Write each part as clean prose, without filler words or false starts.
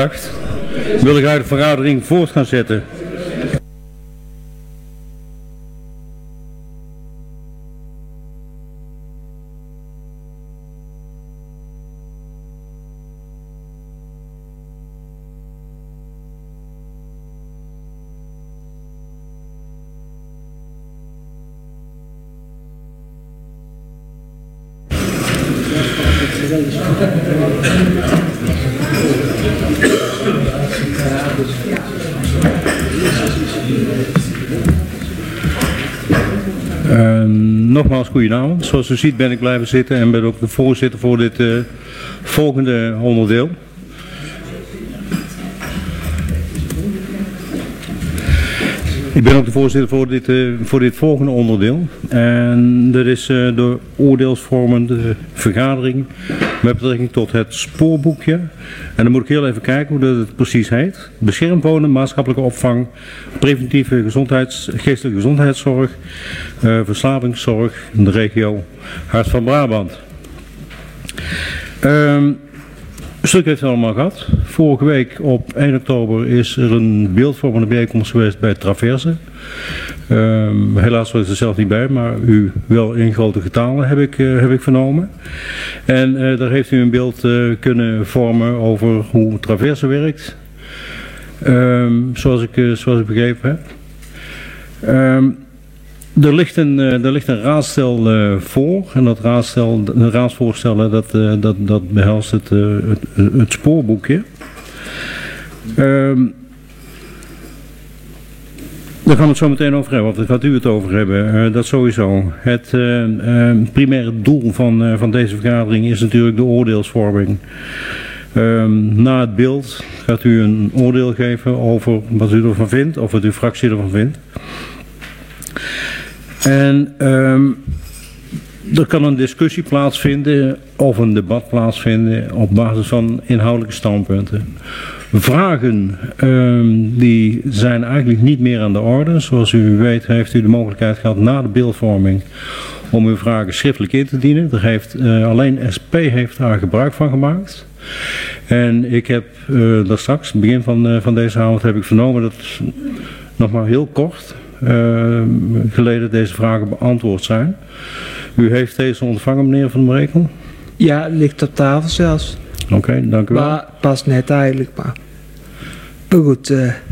aandacht. Wil ik uit de vergadering voort gaan zetten. Nogmaals, goedenavond. Zoals u ziet ben ik blijven zitten en ben ook de voorzitter voor dit volgende onderdeel. Ik ben ook de voorzitter voor dit volgende onderdeel. En dat is de oordeelsvormende vergadering met betrekking tot het spoorboekje. En dan moet ik heel even kijken hoe dat het precies heet. Beschermd wonen, maatschappelijke opvang, preventieve geestelijke gezondheidszorg, verslavingszorg in de regio Hart van Brabant. Een stuk heeft het allemaal gehad. Vorige week op 1 oktober is er een beeldvormende bijeenkomst geweest bij Traverse. Helaas was ik er zelf niet bij, maar u wel in grote getalen heb ik vernomen. En daar heeft u een beeld kunnen vormen over hoe Traverse werkt. Zoals ik begrepen heb. Er ligt een raadstel voor en dat raadsvoorstel dat behelst het spoorboekje. Daar gaan we het zo meteen over hebben, of daar gaat u het over hebben, dat sowieso. Het primaire doel van deze vergadering is natuurlijk de oordeelsvorming. Na het beeld gaat u een oordeel geven over wat u ervan vindt, of wat uw fractie ervan vindt. En er kan een discussie plaatsvinden of een debat plaatsvinden op basis van inhoudelijke standpunten. Vragen die zijn eigenlijk niet meer aan de orde. Zoals u weet heeft u de mogelijkheid gehad na de beeldvorming om uw vragen schriftelijk in te dienen. Er heeft, alleen SP heeft daar gebruik van gemaakt. En ik heb daar straks, begin van deze avond, heb ik vernomen dat nog maar heel kort geleden deze vragen beantwoord zijn. U heeft deze ontvangen, meneer Van der Brekel? Ja, ligt op tafel zelfs. Oké, dank u wel. Maar pas net eigenlijk, maar goed.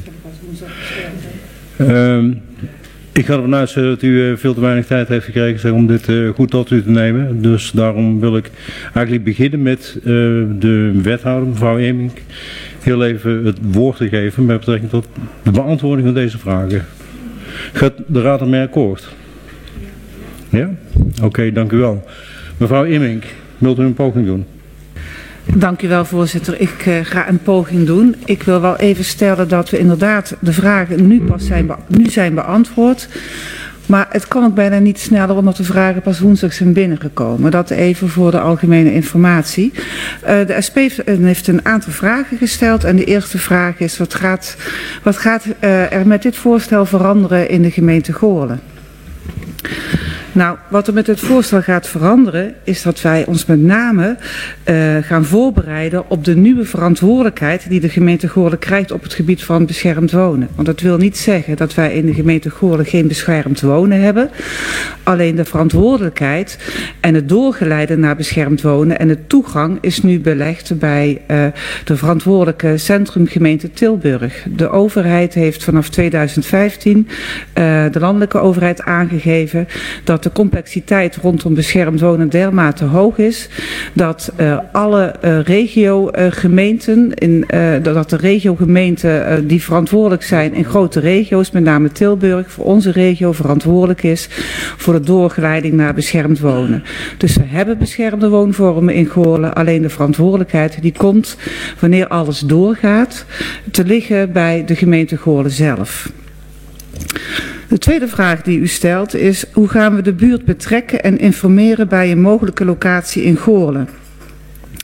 Ik ga ervan uit dat u veel te weinig tijd heeft gekregen om dit goed tot u te nemen. Dus daarom wil ik eigenlijk beginnen met de wethouder, mevrouw Emink, heel even het woord te geven met betrekking tot de beantwoording van deze vragen. Gaat de raad ermee akkoord? Ja? Oké, dank u wel. Mevrouw Emink, wilt u een poging doen? Dank u wel, voorzitter. Ik ga een poging doen. Ik wil wel even stellen dat we inderdaad de vragen nu zijn beantwoord. Maar het kan ook bijna niet sneller omdat de vragen pas woensdag zijn binnengekomen. Dat even voor de algemene informatie. De SP heeft een aantal vragen gesteld. En de eerste vraag is, wat gaat er met dit voorstel veranderen in de gemeente Goorlen? Nou, wat er met het voorstel gaat veranderen is dat wij ons met name gaan voorbereiden op de nieuwe verantwoordelijkheid die de gemeente Goorlen krijgt op het gebied van beschermd wonen. Want dat wil niet zeggen dat wij in de gemeente Goorlen geen beschermd wonen hebben. Alleen de verantwoordelijkheid en het doorgeleiden naar beschermd wonen en de toegang is nu belegd bij de verantwoordelijke centrumgemeente Tilburg. De overheid heeft vanaf 2015, de landelijke overheid, aangegeven dat de complexiteit rondom beschermd wonen dermate hoog is dat alle regiogemeenten, dat de regiogemeenten die verantwoordelijk zijn in grote regio's, met name Tilburg, voor onze regio verantwoordelijk is voor de doorgeleiding naar beschermd wonen. Dus we hebben beschermde woonvormen in Goorlen, alleen de verantwoordelijkheid die komt wanneer alles doorgaat te liggen bij de gemeente Goorlen zelf. De tweede vraag die u stelt is, hoe gaan we de buurt betrekken en informeren bij een mogelijke locatie in Goorlen?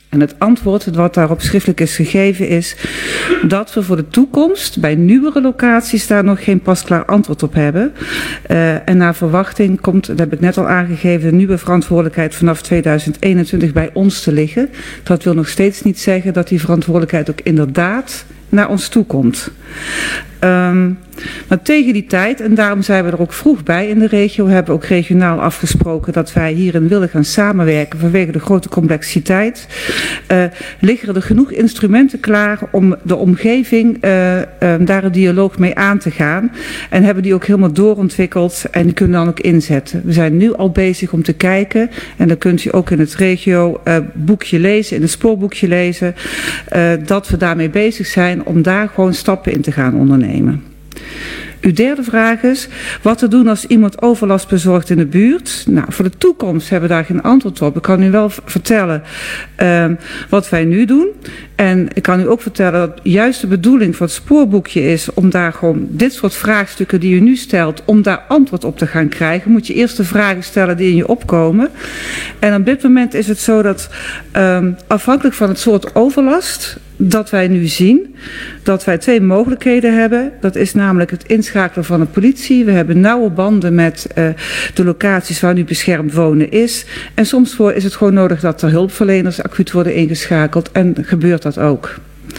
En het antwoord wat daarop schriftelijk is gegeven is dat we voor de toekomst bij nieuwere locaties daar nog geen pasklaar antwoord op hebben. En naar verwachting komt, dat heb ik net al aangegeven, de nieuwe verantwoordelijkheid vanaf 2021 bij ons te liggen. Dat wil nog steeds niet zeggen dat die verantwoordelijkheid ook inderdaad naar ons toe komt. Maar tegen die tijd, en daarom zijn we er ook vroeg bij in de regio, hebben we ook regionaal afgesproken dat wij hierin willen gaan samenwerken vanwege de grote complexiteit. Liggen er genoeg instrumenten klaar om de omgeving daar een dialoog mee aan te gaan. En hebben die ook helemaal doorontwikkeld en die kunnen dan ook inzetten. We zijn nu al bezig om te kijken, en dan kunt u ook in het regio boekje lezen, in het spoorboekje lezen, dat we daarmee bezig zijn om daar gewoon stappen in te gaan ondernemen. Uw derde vraag is, wat te doen als iemand overlast bezorgt in de buurt? Nou, voor de toekomst hebben we daar geen antwoord op. Ik kan u wel vertellen wat wij nu doen. En ik kan u ook vertellen dat juist de bedoeling van het spoorboekje is om daar gewoon dit soort vraagstukken die u nu stelt, om daar antwoord op te gaan krijgen, moet je eerst de vragen stellen die in je opkomen. En op dit moment is het zo dat afhankelijk van het soort overlast dat wij nu zien, dat wij twee mogelijkheden hebben. Dat is namelijk het inschakelen van de politie. We hebben nauwe banden met de locaties waar nu beschermd wonen is. En soms is het gewoon nodig dat er hulpverleners acuut worden ingeschakeld. En gebeurt dat ook.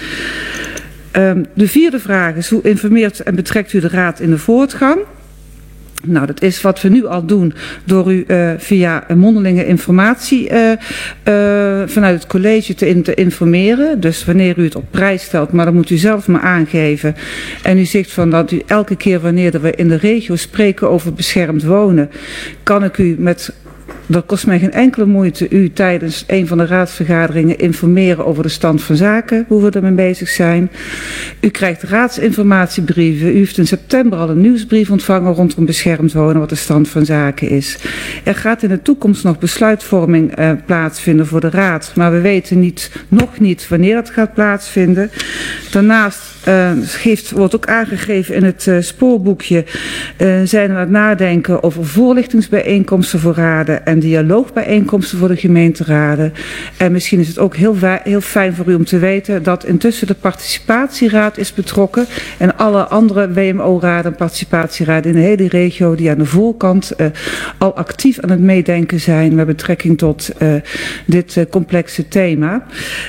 De vierde vraag is, hoe informeert en betrekt u de raad in de voortgang? Nou, dat is wat we nu al doen door u via een mondelinge informatie vanuit het college te informeren. Dus wanneer u het op prijs stelt, maar dan moet u zelf maar aangeven. En u zegt van dat u elke keer wanneer we in de regio spreken over beschermd wonen, kan ik u dat kost mij geen enkele moeite u tijdens een van de raadsvergaderingen informeren over de stand van zaken, hoe we ermee bezig zijn. U krijgt raadsinformatiebrieven. U heeft in september al een nieuwsbrief ontvangen rondom beschermd wonen, wat de stand van zaken is. Er gaat in de toekomst nog besluitvorming plaatsvinden voor de raad, maar we weten nog niet wanneer dat gaat plaatsvinden. Daarnaast wordt ook aangegeven in het spoorboekje, zijn we aan het nadenken over voorlichtingsbijeenkomsten voor raden en dialoogbijeenkomsten voor de gemeenteraden. En misschien is het ook heel fijn voor u om te weten dat intussen de participatieraad is betrokken en alle andere WMO-raden en participatieraden in de hele regio die aan de voorkant al actief aan het meedenken zijn met betrekking tot dit complexe thema.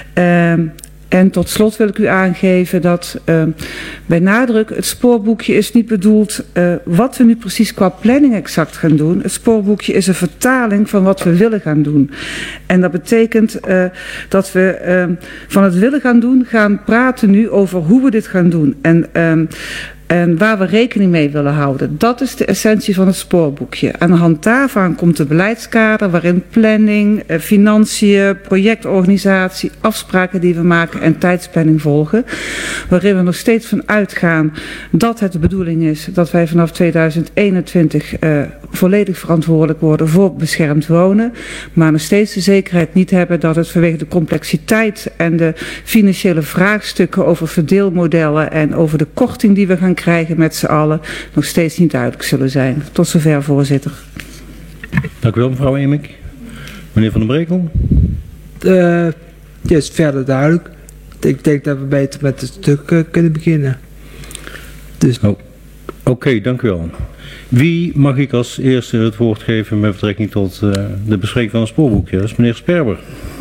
En tot slot wil ik u aangeven dat bij nadruk het spoorboekje is niet bedoeld wat we nu precies qua planning exact gaan doen. Het spoorboekje is een vertaling van wat we willen gaan doen. En dat betekent dat we van het willen gaan doen gaan praten nu over hoe we dit gaan doen. En waar we rekening mee willen houden. Dat is de essentie van het spoorboekje. Aan de hand daarvan komt de beleidskader waarin planning, financiën, projectorganisatie, afspraken die we maken en tijdsplanning volgen. Waarin we nog steeds van uitgaan dat het de bedoeling is dat wij vanaf 2021 volledig verantwoordelijk worden voor beschermd wonen. Maar nog steeds de zekerheid niet hebben dat het vanwege de complexiteit en de financiële vraagstukken over verdeelmodellen en over de korting die we gaan krijgen met z'n allen nog steeds niet duidelijk zullen zijn. Tot zover, voorzitter. Dank u wel, mevrouw Emink. Meneer Van den Brekel. Het is verder duidelijk. Ik denk dat we beter met het stuk kunnen beginnen. Dus. Oké, dank u wel. Wie mag ik als eerste het woord geven met betrekking tot de bespreking van het spoorboekje? Dat is meneer Sperber.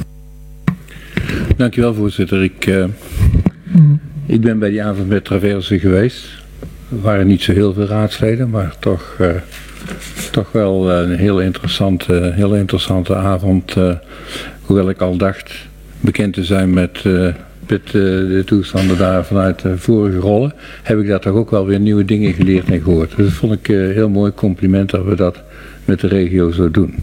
Dank u wel, voorzitter. Ik ben bij die avond met Traverse geweest. Er waren niet zo heel veel raadsleden, maar toch wel een heel interessante avond. Hoewel ik al dacht bekend te zijn met de toestanden daar vanuit de vorige rollen, heb ik daar toch ook wel weer nieuwe dingen geleerd en gehoord. Dus dat vond ik een heel mooi compliment dat we dat met de regio zo doen.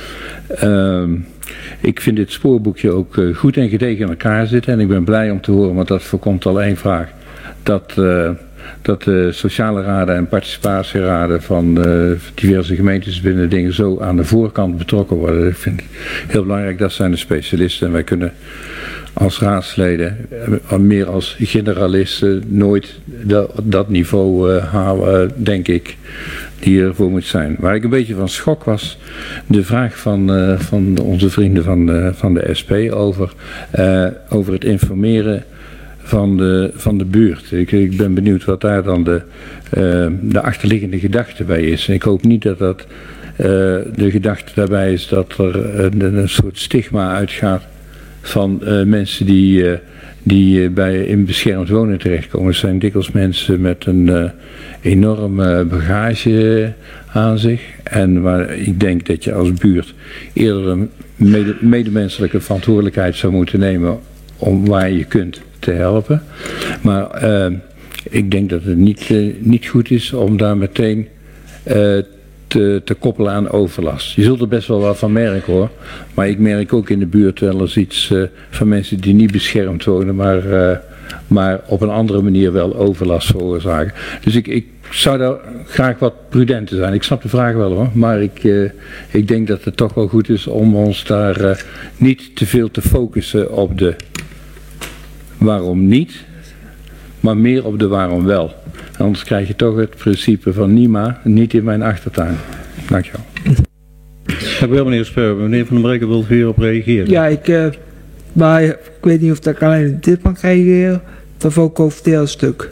Ik vind dit spoorboekje ook goed en gedegen in elkaar zitten en ik ben blij om te horen, want dat voorkomt al één vraag, dat de sociale raden en participatieraden van diverse gemeentes binnen dingen zo aan de voorkant betrokken worden. Ik vind het heel belangrijk, dat zijn de specialisten en wij kunnen als raadsleden, meer als generalisten, nooit dat niveau halen, denk ik. die ervoor moet zijn. Waar ik een beetje van schok was, de vraag van onze vrienden van de SP over het informeren van de buurt. Ik ben benieuwd wat daar dan de achterliggende gedachte bij is. Ik hoop niet dat de gedachte daarbij is dat er een soort stigma uitgaat van mensen die in beschermd wonen terechtkomen. Het zijn dikwijls mensen met een enorme bagage aan zich. En waar ik denk dat je als buurt eerder een medemenselijke verantwoordelijkheid zou moeten nemen om waar je kunt te helpen. Maar ik denk dat het niet goed is om daar meteen te koppelen aan overlast. Je zult er best wel wat van merken hoor. Maar ik merk ook in de buurt wel eens iets van mensen die niet beschermd wonen, maar op een andere manier wel overlast veroorzaken. Dus ik zou daar graag wat prudenter zijn. Ik snap de vraag wel hoor. Maar ik denk dat het toch wel goed is om ons daar niet te veel te focussen op de waarom niet, maar meer op de waarom wel. Anders krijg je toch het principe van Nima, niet in mijn achtertuin. Dankjewel. Dank u wel, meneer Speur. Meneer Van den Breken wilt hierop reageren. Ja, maar ik weet niet of ik alleen op dit mag reageren, of ook over het hele stuk.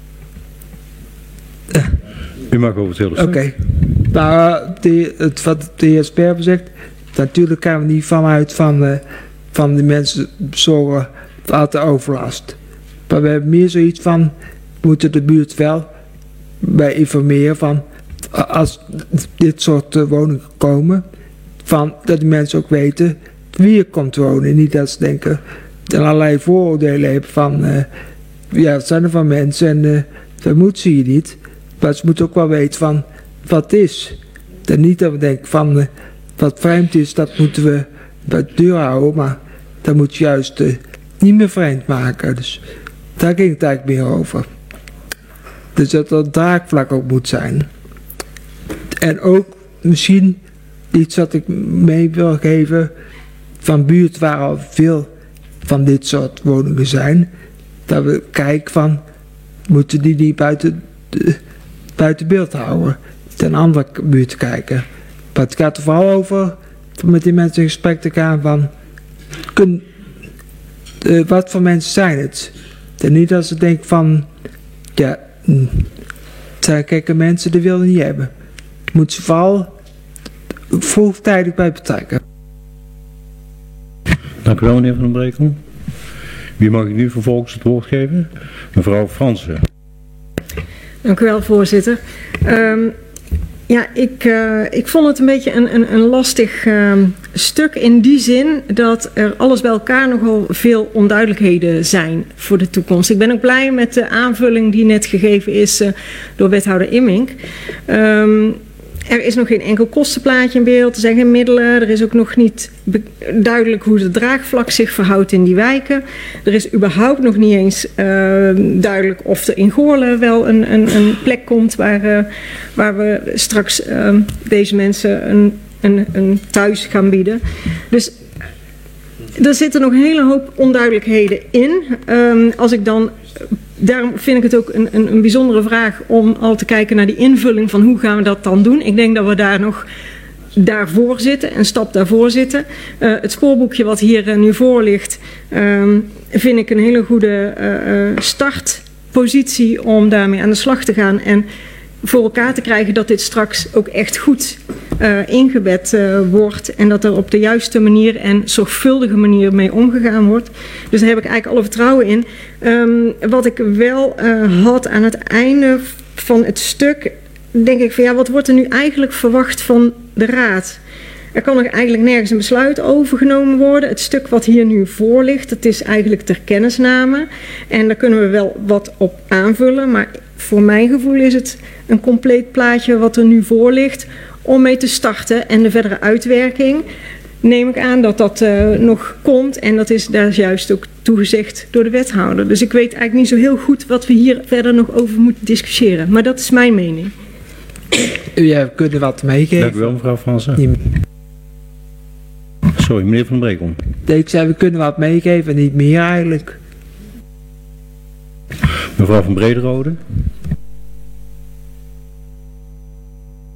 U mag over het hele stuk. Oké. Maar wat de heer Sperber zegt, natuurlijk gaan we niet vanuit van de mensen zorgen voor de overlast. Maar we hebben meer zoiets van, moeten de buurt wel bij informeren van, als dit soort woningen komen, van dat de mensen ook weten wie er komt wonen. Niet dat ze denken, en allerlei vooroordelen hebben van, ja, het zijn er van mensen en dat moet ze hier niet. Maar ze moeten ook wel weten van, wat het is. En niet dat we denken van, wat vreemd is, dat moeten we bij de deur houden, maar dat moet je juist niet meer vreemd maken. Dus daar ging het eigenlijk meer over. Dus dat er een draagvlak ook moet zijn. En ook misschien iets wat ik mee wil geven van buurt waar al veel van dit soort woningen zijn. Dat we kijken van, moeten die niet buiten beeld houden. Ten andere buurt kijken. Maar het gaat er vooral over met die mensen in gesprek te gaan van, wat voor mensen zijn het? En niet dat ze denken van, ja, het zijn gekke mensen, die willen niet hebben. Moet ze vooral vroegtijdig bij betrekken. Dank u wel, meneer Van den Brekel. Wie mag ik nu vervolgens het woord geven? Mevrouw Fransen. Dank u wel, voorzitter. Ja, ik vond het een beetje een lastig stuk in die zin dat er alles bij elkaar nogal veel onduidelijkheden zijn voor de toekomst. Ik ben ook blij met de aanvulling die net gegeven is door wethouder Immink. Er is nog geen enkel kostenplaatje in beeld, er zijn geen middelen, er is ook nog niet duidelijk hoe het draagvlak zich verhoudt in die wijken. Er is überhaupt nog niet eens duidelijk of er in Goorlen wel een plek komt waar we straks deze mensen een thuis gaan bieden. Dus er zitten nog een hele hoop onduidelijkheden in. Daarom vind ik het ook een bijzondere vraag om al te kijken naar die invulling van hoe gaan we dat dan doen. Ik denk dat we daar nog daarvoor zitten, een stap daarvoor zitten. Het spoorboekje wat hier nu voor ligt, vind ik een hele goede startpositie om daarmee aan de slag te gaan. En voor elkaar te krijgen dat dit straks ook echt goed ingebed wordt. En dat er op de juiste manier en zorgvuldige manier mee omgegaan wordt. Dus daar heb ik eigenlijk alle vertrouwen in. Wat ik wel had aan het einde van het stuk, denk ik van ja, wat wordt er nu eigenlijk verwacht van de raad? Er kan nog eigenlijk nergens een besluit over genomen worden. Het stuk wat hier nu voor ligt, dat is eigenlijk ter kennisname. En daar kunnen we wel wat op aanvullen. Maar voor mijn gevoel is het een compleet plaatje wat er nu voor ligt om mee te starten. En de verdere uitwerking neem ik aan dat dat nog komt. En dat is daar juist ook toegezegd door de wethouder. Dus ik weet eigenlijk niet zo heel goed wat we hier verder nog over moeten discussiëren. Maar dat is mijn mening. Ja, we kunnen wat meegeven. Dank u wel, mevrouw Fransen. Sorry, meneer Van den Brekel. Ik zei, we kunnen wat meegeven, niet meer eigenlijk. Mevrouw van Brederode.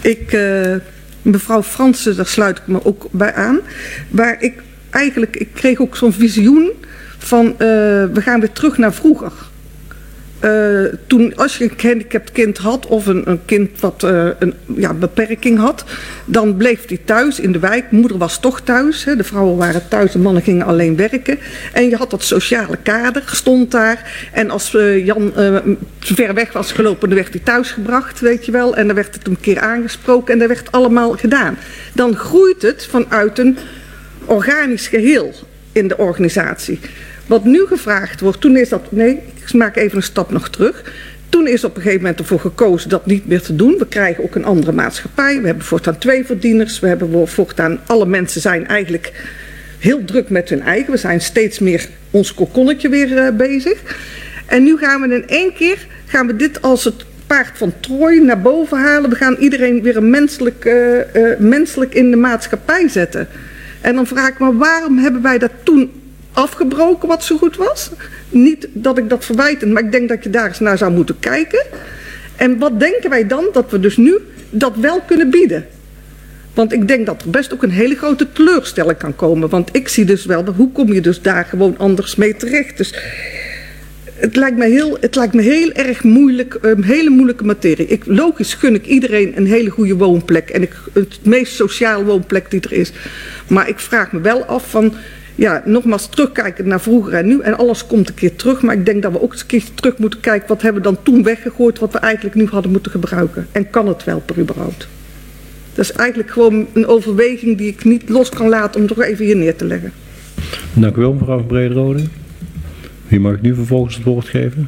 Mevrouw Fransen, daar sluit ik me ook bij aan. Waar ik kreeg ook zo'n visioen van we gaan weer terug naar vroeger. Toen, als je een gehandicapt kind had of een kind wat een beperking had, dan bleef die thuis in de wijk. Moeder was toch thuis, hè. De vrouwen waren thuis, de mannen gingen alleen werken. En je had dat sociale kader, stond daar. En als Jan ver weg was gelopen, dan werd hij thuis gebracht, weet je wel. En dan werd het een keer aangesproken en dat werd allemaal gedaan. Dan groeit het vanuit een organisch geheel in de organisatie. Wat nu gevraagd wordt, toen is dat, nee, ik maak even een stap nog terug. Toen is op een gegeven moment ervoor gekozen dat niet meer te doen. We krijgen ook een andere maatschappij. We hebben voortaan 2 verdieners. We hebben voortaan, alle mensen zijn eigenlijk heel druk met hun eigen. We zijn steeds meer ons kokonnetje weer bezig. En nu gaan we in één keer, dit als het paard van Troje naar boven halen. We gaan iedereen weer een menselijk in de maatschappij zetten. En dan vraag ik me, waarom hebben wij dat toen afgebroken wat zo goed was? Niet dat ik dat verwijt, maar ik denk dat je daar eens naar zou moeten kijken. En wat denken wij dan dat we dus nu dat wel kunnen bieden? Want ik denk dat er best ook een hele grote teleurstelling kan komen. Want ik zie dus wel, hoe kom je dus daar gewoon anders mee terecht? Dus het lijkt me heel erg moeilijk, een hele moeilijke materie. Logisch gun ik iedereen een hele goede woonplek. En het meest sociale woonplek die er is. Maar ik vraag me wel af van, ja, nogmaals terugkijken naar vroeger en nu. En alles komt een keer terug. Maar ik denk dat we ook eens een keer terug moeten kijken. Wat hebben we dan toen weggegooid wat we eigenlijk nu hadden moeten gebruiken? En kan het wel per überhaupt? Dat is eigenlijk gewoon een overweging die ik niet los kan laten om toch even hier neer te leggen. Dank u wel, mevrouw Brederode. Wie mag ik nu vervolgens het woord geven?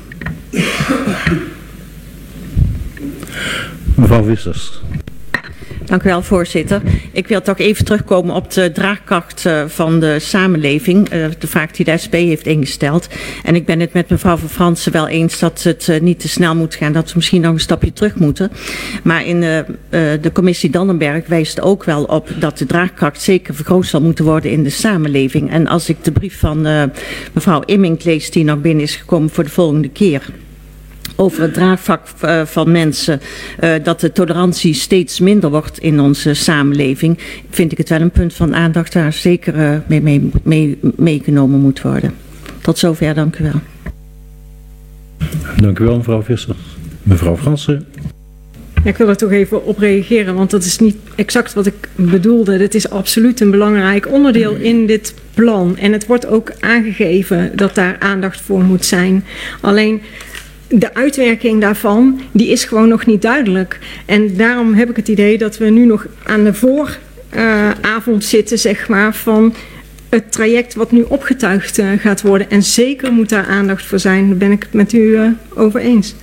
Mevrouw Vissers. Dank u wel, voorzitter. Ik wil toch even terugkomen op de draagkracht van de samenleving. De vraag die de SP heeft ingesteld. En ik ben het met mevrouw Van Fransen wel eens dat het niet te snel moet gaan. Dat we misschien nog een stapje terug moeten. Maar in de commissie Dannenberg wijst ook wel op dat de draagkracht zeker vergroot zal moeten worden in de samenleving. En als ik de brief van mevrouw Immink lees die nog binnen is gekomen voor de volgende keer, over het draagvlak van mensen, dat de tolerantie steeds minder wordt in onze samenleving, vind ik het wel een punt van aandacht waar zeker meegenomen moet worden. Tot zover, dank u wel. Dank u wel, mevrouw Visser. Mevrouw Fransen. Ik wil er toch even op reageren, want dat is niet exact wat ik bedoelde. Dit is absoluut een belangrijk onderdeel in dit plan. En het wordt ook aangegeven dat daar aandacht voor moet zijn. Alleen de uitwerking daarvan, die is gewoon nog niet duidelijk. En daarom heb ik het idee dat we nu nog aan de vooravond zitten, zeg maar, van het traject wat nu opgetuigd gaat worden. En zeker moet daar aandacht voor zijn. Daar ben ik het met u over eens.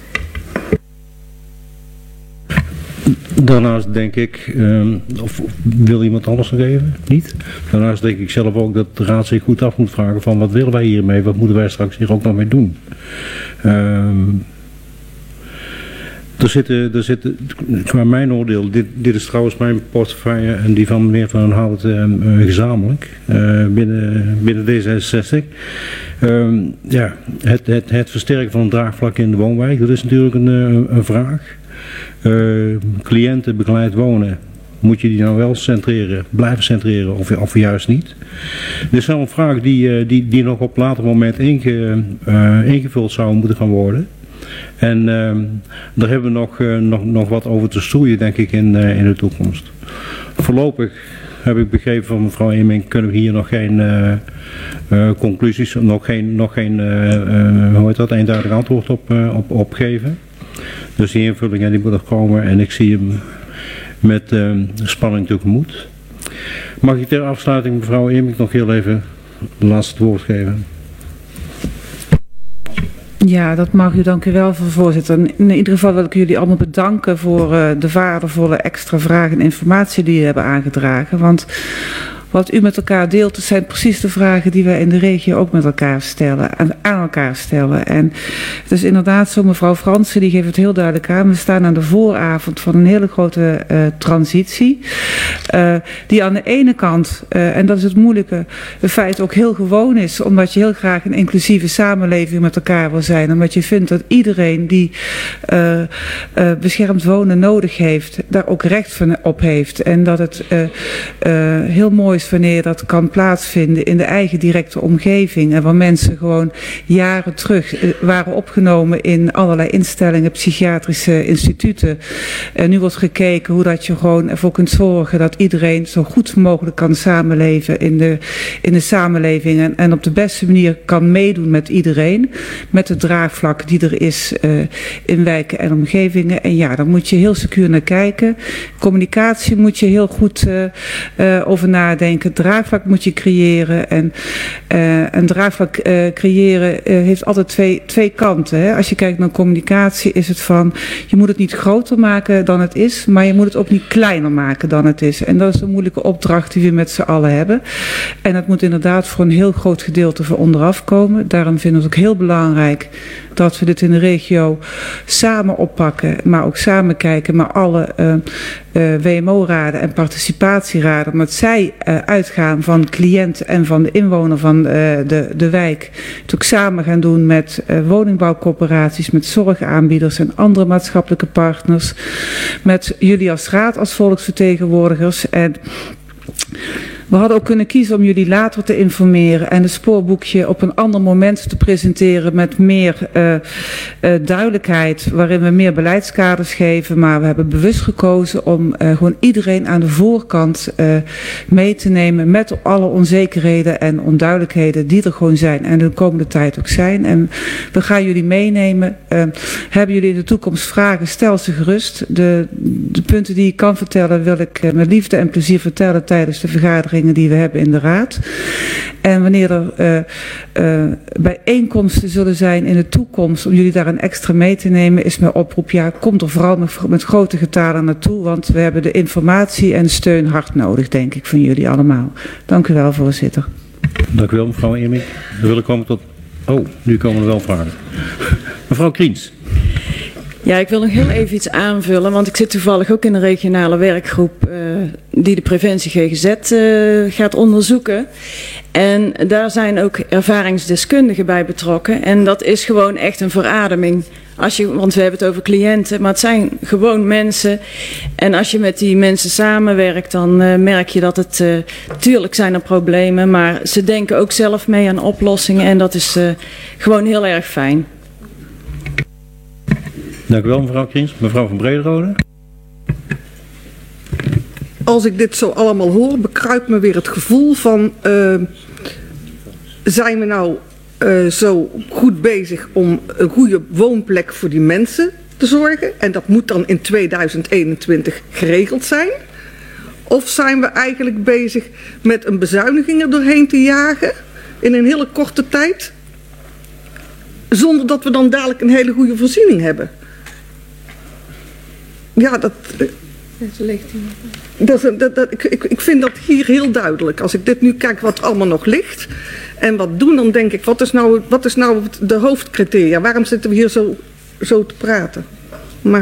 Daarnaast denk ik, of wil iemand anders nog even? Niet? Daarnaast denk ik zelf ook dat de raad zich goed af moet vragen van wat willen wij hiermee, wat moeten wij straks hier ook nog mee doen. Er zitten, qua mijn oordeel, dit is trouwens mijn portefeuille en die van meneer Van Hout gezamenlijk binnen D66. Het versterken van het draagvlak in de woonwijk, dat is natuurlijk een vraag. Cliënten begeleid wonen, moet je die nou wel blijven centreren of juist niet? Dit is wel een vraag die nog op later moment ingevuld zou moeten gaan worden. En daar hebben we nog wat over te stoeien, denk ik, in de toekomst. Voorlopig heb ik begrepen van mevrouw Immink, kunnen we hier nog geen conclusies, nog geen eenduidig antwoord op geven. Dus die invulling die moet er komen en ik zie hem met spanning tegemoet. Mag ik ter afsluiting mevrouw Immink nog heel even het laatste woord geven? Ja, dat mag u. Dank u wel, voorzitter. In ieder geval wil ik jullie allemaal bedanken voor de waardevolle extra vragen en informatie die jullie hebben aangedragen. Want Wat u met elkaar deelt, dat zijn precies de vragen die wij in de regio ook met elkaar stellen, aan elkaar stellen. En het is inderdaad zo, mevrouw Fransen, die geeft het heel duidelijk aan. We staan aan de vooravond van een hele grote transitie. Die aan de ene kant, en dat is het moeilijke, in feite ook heel gewoon is, omdat je heel graag een inclusieve samenleving met elkaar wil zijn. Omdat je vindt dat iedereen die beschermd wonen nodig heeft, daar ook recht van op heeft. En dat het heel mooi is wanneer dat kan plaatsvinden in de eigen directe omgeving. En waar mensen gewoon jaren terug waren opgenomen in allerlei instellingen, psychiatrische instituten. En nu wordt gekeken hoe dat je gewoon ervoor kunt zorgen dat iedereen zo goed mogelijk kan samenleven in de samenleving. En op de beste manier kan meedoen met iedereen. Met het draagvlak die er is in wijken en omgevingen. En ja, daar moet je heel secuur naar kijken. Communicatie moet je heel goed over nadenken. Draagvlak moet je creëren. En een draagvlak creëren heeft altijd twee kanten. Hè? Als je kijkt naar communicatie is het van, je moet het niet groter maken dan het is, maar je moet het ook niet kleiner maken dan het is. En dat is een moeilijke opdracht die we met z'n allen hebben. En dat moet inderdaad voor een heel groot gedeelte van onderaf komen. Daarom vinden we het ook heel belangrijk dat we dit in de regio samen oppakken, maar ook samen kijken, maar alle WMO-raden en participatieraden, omdat zij uitgaan van cliënt en van de inwoner van de wijk, het ook samen gaan doen met woningbouwcorporaties, met zorgaanbieders en andere maatschappelijke partners, met jullie als raad, als volksvertegenwoordigers. En we hadden ook kunnen kiezen om jullie later te informeren en het spoorboekje op een ander moment te presenteren met meer duidelijkheid, waarin we meer beleidskaders geven. Maar we hebben bewust gekozen om gewoon iedereen aan de voorkant mee te nemen met alle onzekerheden en onduidelijkheden die er gewoon zijn en de komende tijd ook zijn. En we gaan jullie meenemen. Hebben jullie in de toekomst vragen, stel ze gerust. De punten die ik kan vertellen wil ik met liefde en plezier vertellen tijdens de vergadering die we hebben in de raad. En wanneer er bijeenkomsten zullen zijn in de toekomst om jullie daar een extra mee te nemen, is mijn oproep, ja, kom er vooral met grote getalen naartoe, want we hebben de informatie en steun hard nodig, denk ik, van jullie allemaal. Dank u wel, voorzitter. Dank u wel, mevrouw Eermink. Dan wil ik komen tot... Oh, nu komen er wel vragen. Mevrouw Kriens. Ja, ik wil nog heel even iets aanvullen, want ik zit toevallig ook in een regionale werkgroep die de preventie GGZ gaat onderzoeken. En daar zijn ook ervaringsdeskundigen bij betrokken. En dat is gewoon echt een verademing. Want we hebben het over cliënten, maar het zijn gewoon mensen. En als je met die mensen samenwerkt, dan merk je dat het... tuurlijk zijn er problemen, maar ze denken ook zelf mee aan oplossingen. En dat is gewoon heel erg fijn. Dank u wel, mevrouw Kriens. Mevrouw van Brederode. Als ik dit zo allemaal hoor, bekruipt me weer het gevoel van... zijn we nou zo goed bezig om een goede woonplek voor die mensen te zorgen? En dat moet dan in 2021 geregeld zijn? Of zijn we eigenlijk bezig met een bezuiniging er doorheen te jagen in een hele korte tijd? Zonder dat we dan dadelijk een hele goede voorziening hebben. Ja, ik vind dat hier heel duidelijk. Als ik dit nu kijk wat allemaal nog ligt en wat doen, dan denk ik, wat is nou de hoofdcriteria? Waarom zitten we hier zo te praten? Maar...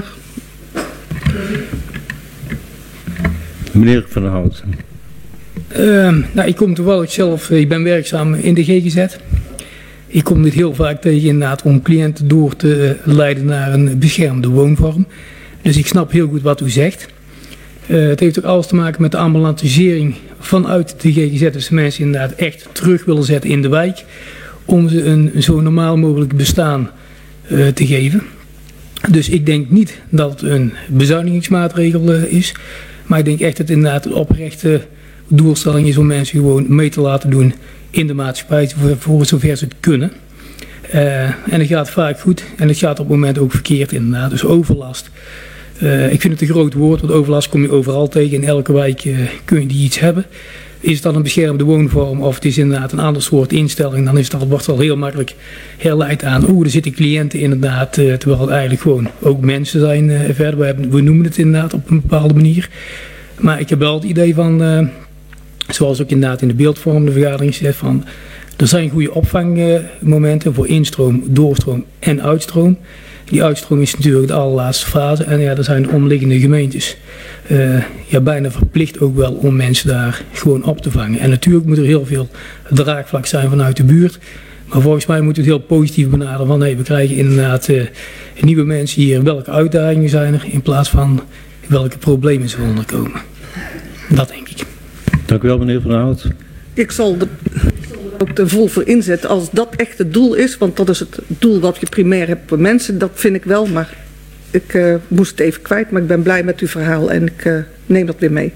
Meneer Van der Hout. Nou, ik kom toevallig zelf, ik ben werkzaam in de GGZ. Ik kom dit heel vaak tegen inderdaad om cliënten door te leiden naar een beschermde woonvorm. Dus ik snap heel goed wat u zegt. Het heeft ook alles te maken met de ambulantisering vanuit de GGZ. Dus de mensen inderdaad echt terug willen zetten in de wijk. Om ze een zo normaal mogelijk bestaan te geven. Dus ik denk niet dat het een bezuinigingsmaatregel is. Maar ik denk echt dat het inderdaad een oprechte doelstelling is om mensen gewoon mee te laten doen in de maatschappij. Voor zover ze het kunnen. En het gaat vaak goed. En het gaat op het moment ook verkeerd inderdaad. Dus overlast. Ik vind het een groot woord, want overlast kom je overal tegen. In elke wijk kun je die iets hebben. Is het dan een beschermde woonvorm of het is inderdaad een ander soort instelling, dan is dat, wordt wel heel makkelijk herleid aan, er zitten cliënten inderdaad, terwijl het eigenlijk gewoon ook mensen zijn verder. We noemen het inderdaad op een bepaalde manier. Maar ik heb wel het idee van, zoals ook inderdaad in de beeldvormende vergadering zegt, van er zijn goede opvangmomenten voor instroom, doorstroom en uitstroom. Die uitstroom is natuurlijk de allerlaatste fase en ja, er zijn de omliggende gemeentes bijna verplicht ook wel om mensen daar gewoon op te vangen. En natuurlijk moet er heel veel draagvlak zijn vanuit de buurt. Maar volgens mij moeten we het heel positief benaderen van we krijgen inderdaad nieuwe mensen hier. Welke uitdagingen zijn er in plaats van welke problemen ze onderkomen. Dat denk ik. Dank u wel, meneer Van Hout. Ik zal er ook er vol voor inzetten als dat echt het doel is. Want dat is het doel wat je primair hebt voor mensen. Dat vind ik wel, maar ik moest het even kwijt. Maar ik ben blij met uw verhaal en ik neem dat weer mee.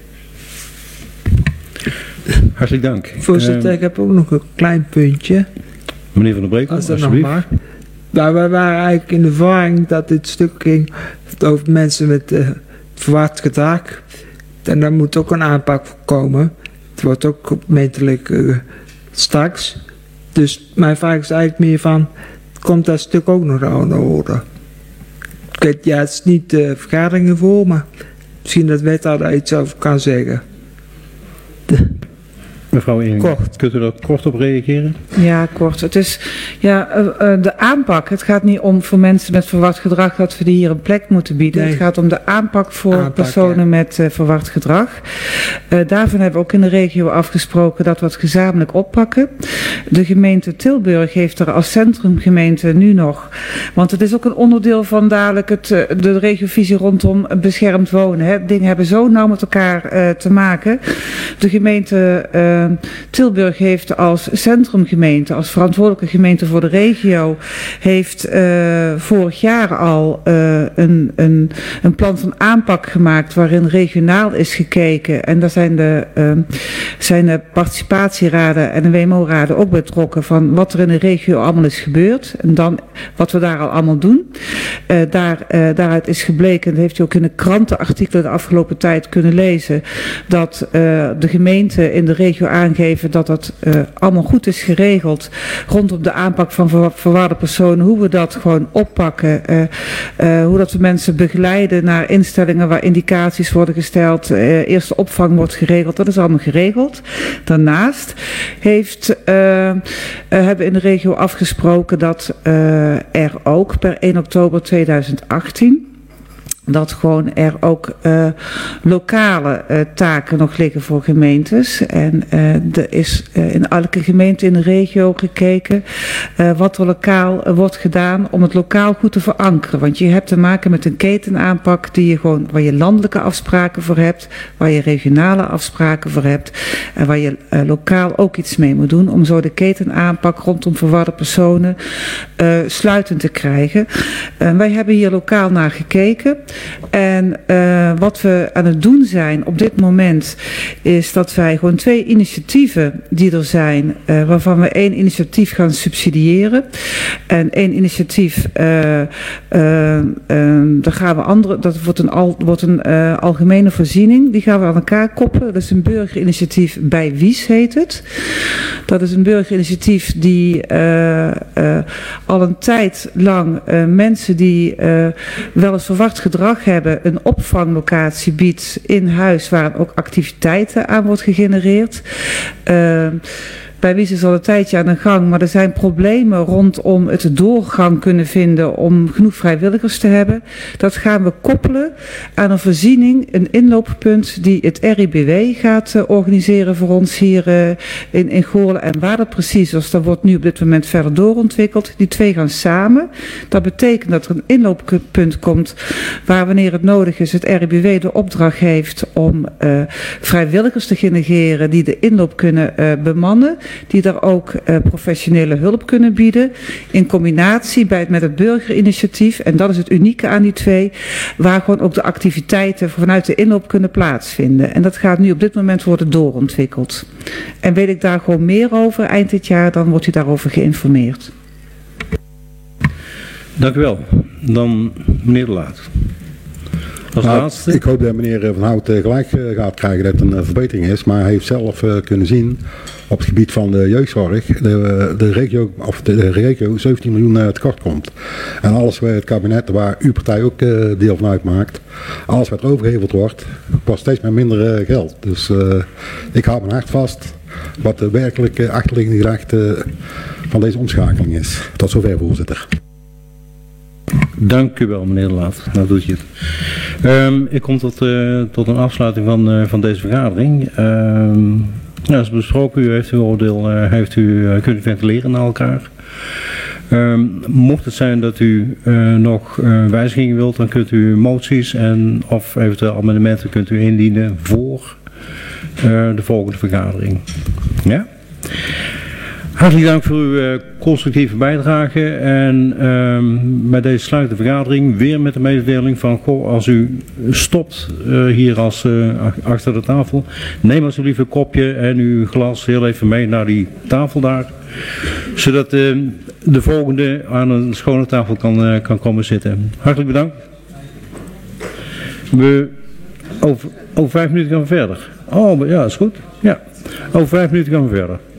Hartelijk dank. Voorzitter, ik heb ook nog een klein puntje. Meneer Van der Brekel, Als dat alsjeblieft. nog maar. Wij waren eigenlijk in de verwarring dat dit stuk ging over mensen met verward gedrag. En daar moet ook een aanpak voor komen. Het wordt ook gemeentelijk straks. Dus mijn vraag is eigenlijk meer van, komt dat stuk ook nog aan de orde? Ik weet, ja, het is niet de vergaderingen voor, maar misschien dat wethouder daar iets over kan zeggen. Mevrouw Ering, Kort. kunt u daar kort op reageren? Ja, kort. Het is de aanpak. Het gaat niet om voor mensen met verward gedrag dat we die hier een plek moeten bieden. Nee. Het gaat om de aanpak voor personen met verward gedrag. Daarvan hebben we ook in de regio afgesproken dat we het gezamenlijk oppakken. De gemeente Tilburg heeft er als centrumgemeente nu nog, want het is ook een onderdeel van dadelijk de regiovisie rondom beschermd wonen. Hè. Dingen hebben zo nauw met elkaar te maken. De gemeente Tilburg heeft als centrumgemeente, als verantwoordelijke gemeente voor de regio, heeft vorig jaar al een plan van aanpak gemaakt waarin regionaal is gekeken. En daar zijn de participatieraden en de WMO-raden ook betrokken van wat er in de regio allemaal is gebeurd. En dan wat we daar al allemaal doen. Daaruit is gebleken, dat heeft u ook in de krantenartikelen de afgelopen tijd kunnen lezen, dat de gemeente in de regio aangeven dat dat allemaal goed is geregeld rondom de aanpak van verwarde personen, hoe we dat gewoon oppakken, hoe dat we mensen begeleiden naar instellingen waar indicaties worden gesteld, eerste opvang wordt geregeld, dat is allemaal geregeld. Daarnaast hebben we in de regio afgesproken dat er ook per 1 oktober 2018 dat gewoon er ook lokale taken nog liggen voor gemeentes. En er is in elke gemeente in de regio gekeken wat er lokaal wordt gedaan om het lokaal goed te verankeren. Want je hebt te maken met een ketenaanpak waar je landelijke afspraken voor hebt, waar je regionale afspraken voor hebt en waar je lokaal ook iets mee moet doen om zo de ketenaanpak rondom verwarde personen sluitend te krijgen. Wij hebben hier lokaal naar gekeken. En wat we aan het doen zijn op dit moment is dat wij gewoon 2 initiatieven die er zijn, waarvan we 1 initiatief gaan subsidiëren. En 1 initiatief, daar gaan we dat wordt een algemene voorziening, die gaan we aan elkaar koppelen. Dat is een burgerinitiatief bij Wies heet het. Dat is een burgerinitiatief die al een tijd lang mensen die wel eens verward gedrag hebben, een opvanglocatie biedt in huis waar ook activiteiten aan wordt gegenereerd. Bij Wies is al een tijdje aan de gang, maar er zijn problemen rondom het doorgang kunnen vinden om genoeg vrijwilligers te hebben. Dat gaan we koppelen aan een voorziening, een inlooppunt die het RIBW gaat organiseren voor ons hier in Goorlen. En waar dat precies is, dat wordt nu op dit moment verder doorontwikkeld. Die 2 gaan samen. Dat betekent dat er een inlooppunt komt waar wanneer het nodig is het RIBW de opdracht heeft om vrijwilligers te genereren die de inloop kunnen bemannen. Die daar ook professionele hulp kunnen bieden. In combinatie met het burgerinitiatief. En dat is het unieke aan die 2. Waar gewoon ook de activiteiten vanuit de inloop kunnen plaatsvinden. En dat gaat nu op dit moment worden doorontwikkeld. En weet ik daar gewoon meer over eind dit jaar, dan wordt u daarover geïnformeerd. Dank u wel. Dan meneer De Laat. Als laatste. Ik hoop dat meneer Van Hout gelijk gaat krijgen dat het een verbetering is. Maar hij heeft zelf kunnen zien op het gebied van de jeugdzorg de regio 17 miljoen tekort komt. En alles waar het kabinet, waar uw partij ook deel van uitmaakt, alles wat overgeheveld wordt, kost steeds minder geld. Dus ik hou mijn hart vast wat de werkelijke achterliggende gedachte van deze omschakeling is. Tot zover, voorzitter. Dank u wel, meneer De Laat. Nou doet je het. Ik kom tot een afsluiting van deze vergadering. Als besproken, u heeft uw oordeel kunt ventileren naar elkaar. Mocht het zijn dat u nog wijzigingen wilt, dan kunt u moties of eventueel amendementen kunt u indienen voor de volgende vergadering. Ja? Hartelijk dank voor uw constructieve bijdrage en bij deze sluitende vergadering weer met de mededeling van als u stopt hier achter de tafel, neem alsjeblieft een kopje en uw glas heel even mee naar die tafel daar, zodat de volgende aan een schone tafel kan komen zitten. Hartelijk bedankt. Over 5 minuten gaan we verder. Oh, ja, is goed. Ja. Over 5 minuten gaan we verder.